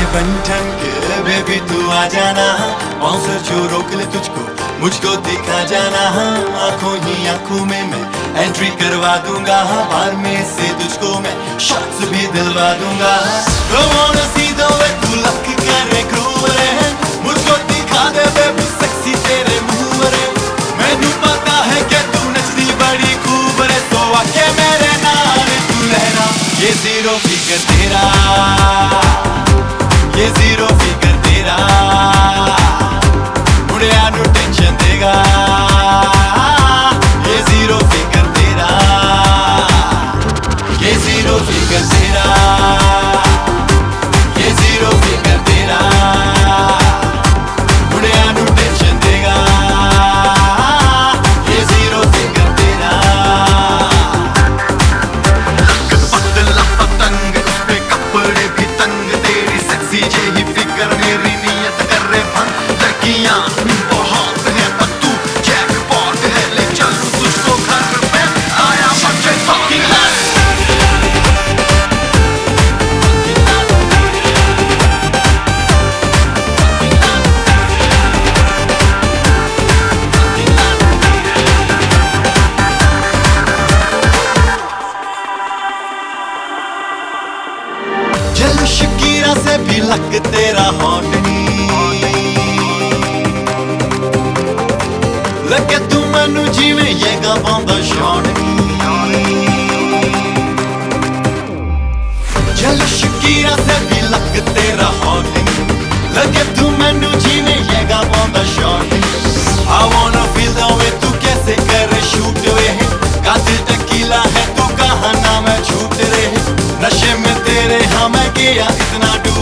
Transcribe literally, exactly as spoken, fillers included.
बन ठन के बेबी तू आ जाना, बाउंसर जो रोक ले तुझको मुझको दिखा जाना। आंखों ही आंखों में मैं एंट्री करवा दूंगा, बार में से तुझको मैं शॉट्स भी दिलवा दूंगा। Come on see the way तू लक करे groove रे, मुझको दिखा दे बेबी सेक्सी तेरे मूव रे। मैनू पता है कि तू नचदी बड़ी खूब रे, तो आके मेरे नाल तू लहरा। ये जीरो फिगर तेरा, ये जीरो फिगर तेरा, मुड़िया नू टेंशन देगा। ये जीरो फिगर तेरा, ये जीरो फिगर तेरा, ये जीरो फिगर तेरा, मुड़िया नू टेंशन देगा। ये जीरो फिगर तेरा, पतला पतंग उसपे कपड़े भी तंग, तेरी सेक्सी जेही फिगर मेरी नियत कर रे भंग। लड़कियां बहुत है पर तू जैकपॉट है, ले चलूं तुझको घर पे, आया मुझे fucking love। चलो शकीरा से भी लक तेरा हॉट नहीं लगे, तू मैनू जिवें ये गावांदा शॉट नहीं। चलो शकीरा से भी लक तेरा हॉट नहीं लगे, तू मैनू जिवें ये गावांदा शॉट नहीं। I wanna feel the way तू कैसे करे शूट वे, कातिल टकीला है तू कहाँ ना मैं छूट रहे। नशे में तेरे हाँ मैं गया इतना डूब